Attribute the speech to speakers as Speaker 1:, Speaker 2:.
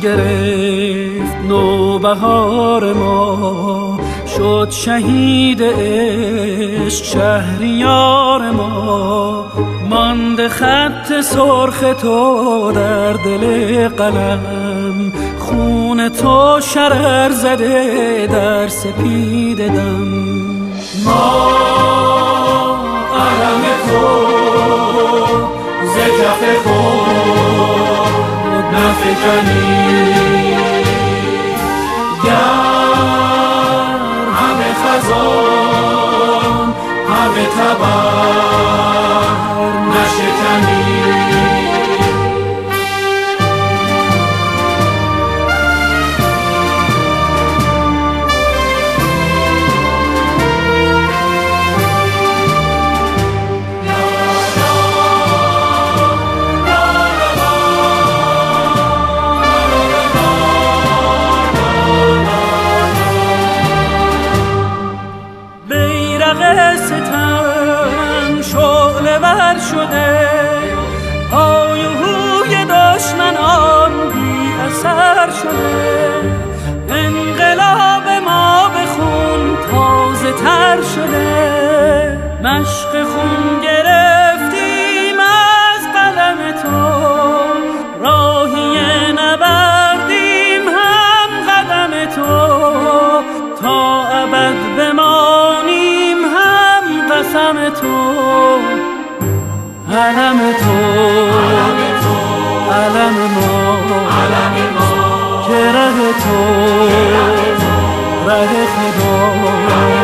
Speaker 1: گرفت نوبهار ما، شد شهید عشق شهریار ما. مانده خط سرخ تو در دل قلم، خون تو شرر زده در سپید دم.
Speaker 2: ما علم تو ز کف خود نفکنیم، گر همه خزان همه تبر نشکنیم.
Speaker 1: ستم شعله ور شده، های و هوی دشمنان بی اثر شده. انقلاب ما به خون تازه تر شده، مشق خون گرفتیم از قلم تو. راهی نبردیم هم قدم تو، تا ابد بمانیم هم قسم تو. علم تو علم ما، که ره تو ره خدا.